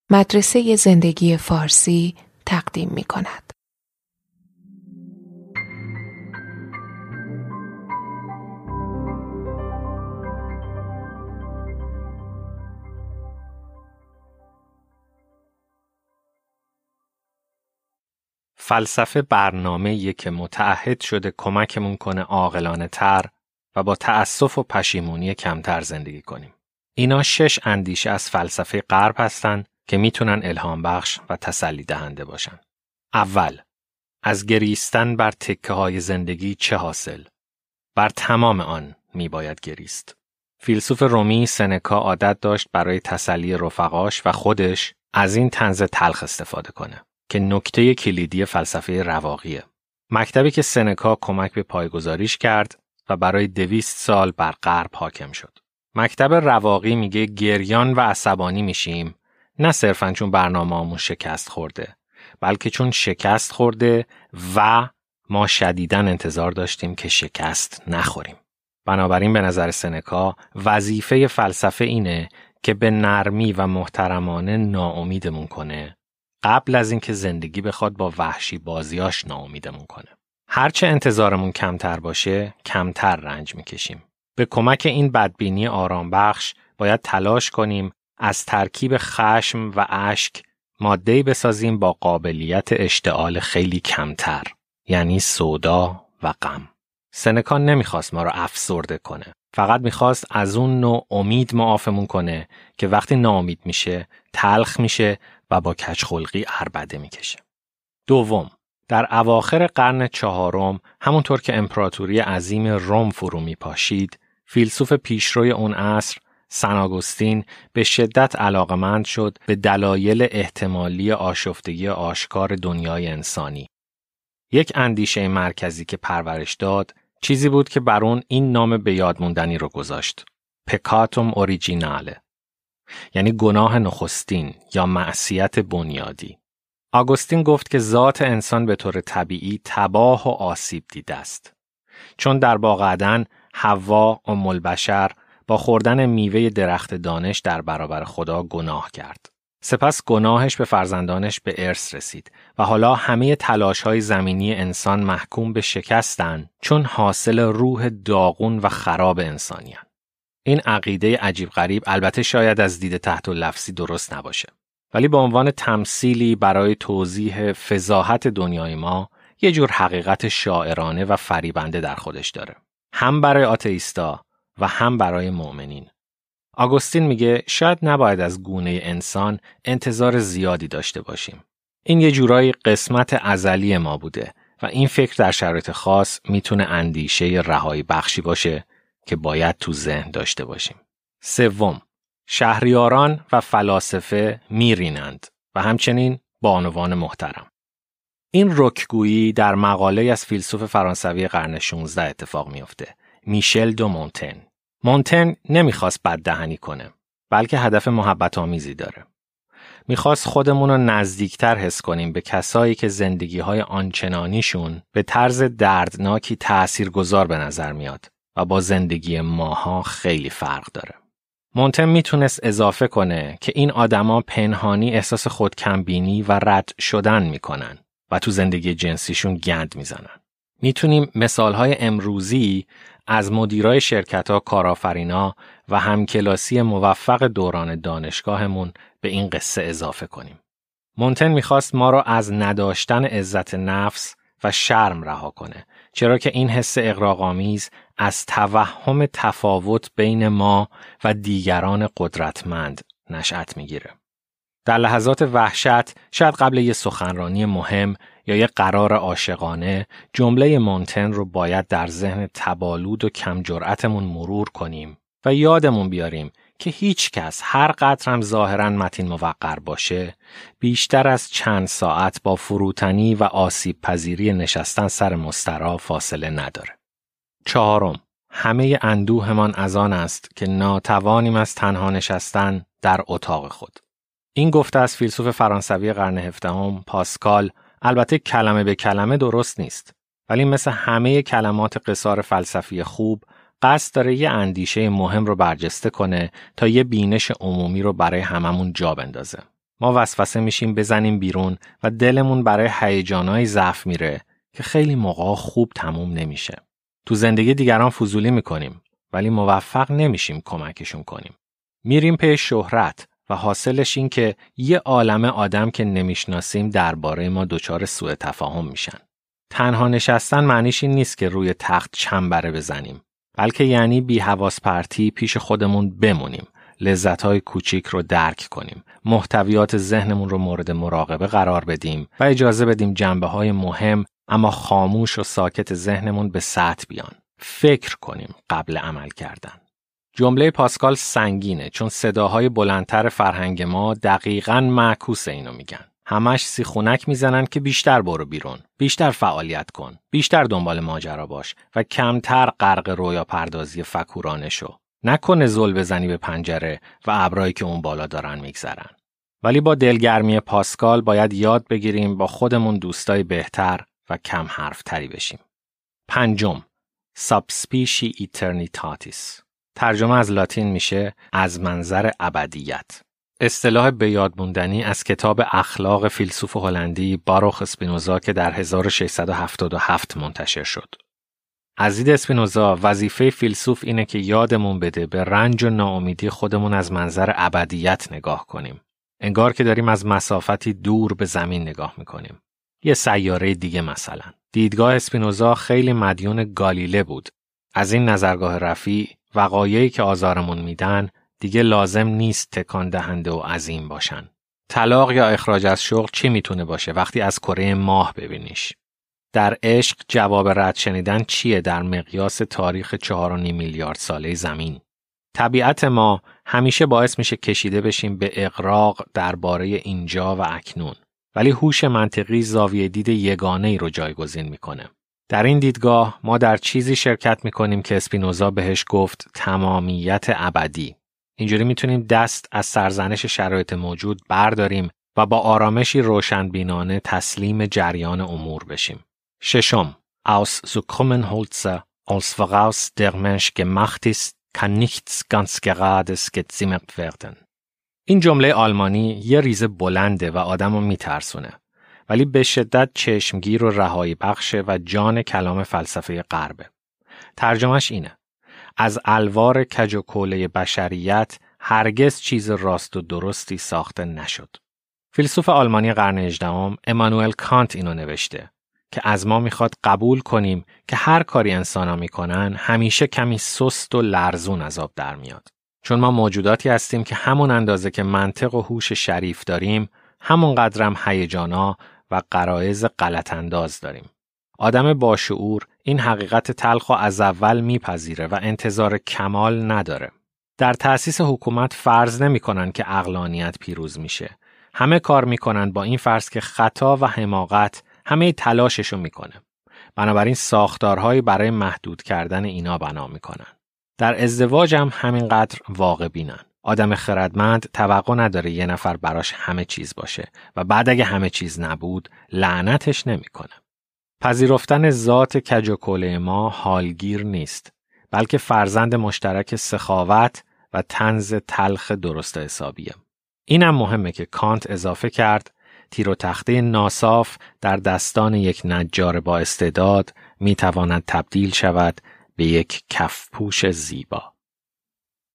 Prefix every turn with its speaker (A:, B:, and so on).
A: مدرسه زندگی فارسی تقدیم می کند.
B: فلسفه برنامه‌ایه که متعهد شده کمکمون کنه عاقلانه تر و با تأسف و پشیمونی کمتر زندگی کنیم. اینا 6 اندیشه از فلسفه غرب هستن که میتونن الهام بخش و تسلی دهنده باشن. اول، از گریستن بر تکه‌های زندگی چه حاصل؟ بر تمام آن میباید گریست. فیلسوف رومی سنکا عادت داشت برای تسلی رفقاش و خودش از این طنز تلخ استفاده کنه که نکته کلیدی فلسفه رواقیه. مکتبی که سنکا کمک به پایگذاریش کرد و برای 200 سال بر غرب حاکم شد. مکتب رواقی میگه گریان و عصبانی میشیم نه صرفاً چون برنامه‌مون شکست خورده، بلکه چون شکست خورده و ما شدیداً انتظار داشتیم که شکست نخوریم. بنابراین به نظر سنکا وظیفه فلسفه اینه که به نرمی و محترمانه ناامیدمون کنه قبل از اینکه زندگی بخواد با وحشی بازیاش ناامیدمون کنه. هرچه انتظارمون کمتر باشه، کمتر رنج میکشیم. به کمک این بدبینی آرام بخش باید تلاش کنیم از ترکیب خشم و اشک ماده‌ای بسازیم با قابلیت اشتعال خیلی کمتر، یعنی سودا و غم. سنکا نمیخواست ما رو افسرده کنه. فقط میخواست از اون نوع امید معافمون کنه که وقتی ناامید میشه، تلخ میشه و با کجخلقی عربده میکشه. دوم، در اواخر قرن 4 همونطور که امپراتوری عظیم روم فرو میپاشید، فیلسوف پیشروی اون عصر سن آگوستین به شدت علاقمند شد به دلایل احتمالی آشفتگی آشکار دنیای انسانی. یک اندیشه مرکزی که پرورش داد چیزی بود که بر اون این نام به یاد موندنی رو گذاشت: پکاتوم اوریجیناله، یعنی گناه نخستین یا معصیت بنیادی. آگوستین گفت که ذات انسان به طور طبیعی تباه و آسیب دیده است. چون در باغ عدن حوا ام البشر با خوردن میوه درخت دانش در برابر خدا گناه کرد. سپس گناهش به فرزندانش به ارث رسید و حالا همه تلاش‌های زمینی انسان محکوم به شکستن چون حاصل روح داغون و خراب انسانیان. این عقیده عجیب غریب البته شاید از دید تحت اللفظی درست نباشه، ولی به عنوان تمثیلی برای توضیح فضاحت دنیای ما یه جور حقیقت شاعرانه و فریبنده در خودش داره، هم برای آتئیستا و هم برای مؤمنین. آگوستین میگه شاید نباید از گونه انسان انتظار زیادی داشته باشیم. این یه جورایی قسمت ازلی ما بوده و این فکر در شرایط خاص میتونه اندیشه رهایی بخشی باشه که باید تو ذهن داشته باشیم. سوم، شهریاران و فلاسفه میرینند و همچنین بانوان محترم. این رکگویی در مقاله از فیلسوف فرانسوی قرن 16 اتفاق میفته، میشل دو مونتن. مونتن نمیخواست بددهنی کنه، بلکه هدف محبت آمیزی داره. میخواست خودمون رو نزدیکتر حس کنیم به کسایی که زندگی‌های آنچنانیشون به طرز دردناکی تأثیرگذار به نظر میاد و با زندگی ماها خیلی فرق داره. مونتن میتونست اضافه کنه که این آدما پنهانی احساس خودکمبینی و رد شدن میکنن و تو زندگی جنسیشون گند میزنن. میتونیم مثالهای امروزی از مدیرای شرکت‌ها، کارآفرینا و همکلاسی موفق دوران دانشگاهمون به این قصه اضافه کنیم. مونتن میخواست ما رو از نداشتن عزت نفس و شرم رها کنه، چرا که این حس اغراق‌آمیز از توهم تفاوت بین ما و دیگران قدرتمند نشأت میگیره. در لحظات وحشت، شاید قبل یه سخنرانی مهم یا یه قرار عاشقانه، جمله مونتن رو باید در ذهن تبالود و کم جرأتمون مرور کنیم و یادمون بیاریم که هیچ کس هر قدر هم ظاهراً متین موقر باشه، بیشتر از چند ساعت با فروتنی و آسیب پذیری نشستن سر مسترا فاصله نداره. چهارم، همه اندوهمان از آن است که ناتوانیم از تنها نشستن در اتاق خود. این گفته از فیلسوف فرانسوی قرن 17 پاسکال البته کلمه به کلمه درست نیست، ولی مثل همه کلمات قصار فلسفی خوب قصد داره یه اندیشه مهم رو برجسته کنه تا یه بینش عمومی رو برای هممون جا بندازه. ما وسوسه میشیم بزنیم بیرون و دلمون برای هیجانایی ضعف میره که خیلی موقع خوب تموم نمیشه. تو زندگی دیگران فضولی میکنیم ولی موفق نمیشیم کمکشون کنیم. میریم پی شهرت و حاصلش این که یه عالمه آدم که نمیشناسیم درباره ما دچار سوء تفاهم میشن. تنها نشستن معنیش این نیست که روی تخت چنبره بزنیم، بلکه یعنی بی حواس پرتی پیش خودمون بمونیم، لذت‌های کوچیک رو درک کنیم، محتویات ذهنمون رو مورد مراقبه قرار بدیم و اجازه بدیم جنبه‌های مهم اما خاموش و ساکت ذهنمون به سطح بیان. فکر کنیم قبل عمل کردن. جمله پاسکال سنگینه چون صداهای بلندتر فرهنگ ما دقیقاً معکوس اینو میگن. همش سیخونک میزنن که بیشتر برو بیرون، بیشتر فعالیت کن، بیشتر دنبال ماجرا باش و کمتر غرق رویا پردازی فکورانه شو. نکنه زل بزنی به پنجره و ابرایی که اون بالا دارن میگذرن. ولی با دلگرمی پاسکال باید یاد بگیریم با خودمون دوستای بهتر و کم حرف تری بشیم. 5. Subspecie Eternitatis. ترجمه از لاتین میشه از منظر ابدیت. اصطلاح به یاد موندنی از کتاب اخلاق فیلسوف هلندی باروخ اسپینوزا که در 1677 منتشر شد. از دید اسپینوزا وظیفه فیلسوف اینه که یادمون بده به رنج و ناامیدی خودمون از منظر ابدیت نگاه کنیم. انگار که داریم از مسافتی دور به زمین نگاه میکنیم. یه سیاره دیگه مثلا. دیدگاه اسپینوزا خیلی مدیون گالیله بود. از این نظرگاه رفیع وقایعی که آزارمون میدن دیگه لازم نیست تکان دهنده و عظیم باشن. طلاق یا اخراج از شغل چی میتونه باشه وقتی از کره ماه ببینیش؟ در عشق جواب رد شنیدن چیه در مقیاس تاریخ 4.5 میلیارد ساله زمین؟ طبیعت ما همیشه باعث میشه کشیده بشیم به اغراق درباره اینجا و اکنون. ولی هوش منطقی زاویه دید یگانه‌ای رو جایگزین میکنه. در این دیدگاه ما در چیزی شرکت میکنیم که اسپینوزا بهش گفت تمامیت ابدی. اینجوری میتونیم دست از سرزنش شرایط موجود برداریم و با آرامشی روشنبینانه تسلیم جریان امور بشیم. 6. Aus so kommen Holzer, als voraus der Mensch gemacht ist, kann nichts ganz gerades gezimmert werden. این جمله آلمانی یه ریزه بلنده و آدمو میترسونه. ولی به شدت چشمگیر و رهایی بخشه و جان کلام فلسفه غربه. ترجمهش اینه: از الوار کج و کوله بشریت هرگز چیز راست و درستی ساخته نشد. فیلسوف آلمانی قرن 18 امانوئل کانت اینو نوشته که از ما میخواد قبول کنیم که هر کاری انسانا میکنن همیشه کمی سست و لرزون از آب در میاد. چون ما موجوداتی هستیم که همون اندازه که منطق و هوش شریف داریم، همون قدرم هیجانا و غرایز غلط انداز داریم. آدم باشعور این حقیقت تلخ و از اول میپذیره و انتظار کمال نداره. در تأسیس حکومت فرض نمیکنن که عقلانیت پیروز میشه. همه کار میکنن با این فرض که خطا و حماقت همه تلاششو میکنه. بنابراین ساختارهایی برای محدود کردن اینا بنا میکنن. در ازدواج هم همینقدر واقع بینن. آدم خردمند توقع نداره یه نفر براش همه چیز باشه و بعد اگه همه چیز نبود لعنتش نمیکنه. پذیرفتن ذات کج و کوله ما حالگیر نیست، بلکه فرزند مشترک سخاوت و طنز تلخ درست حسابیه. اینم مهمه که کانت اضافه کرد تیر و تخته ناصاف در دستان یک نجار با استعداد میتواند تبدیل شود به یک کفپوش زیبا.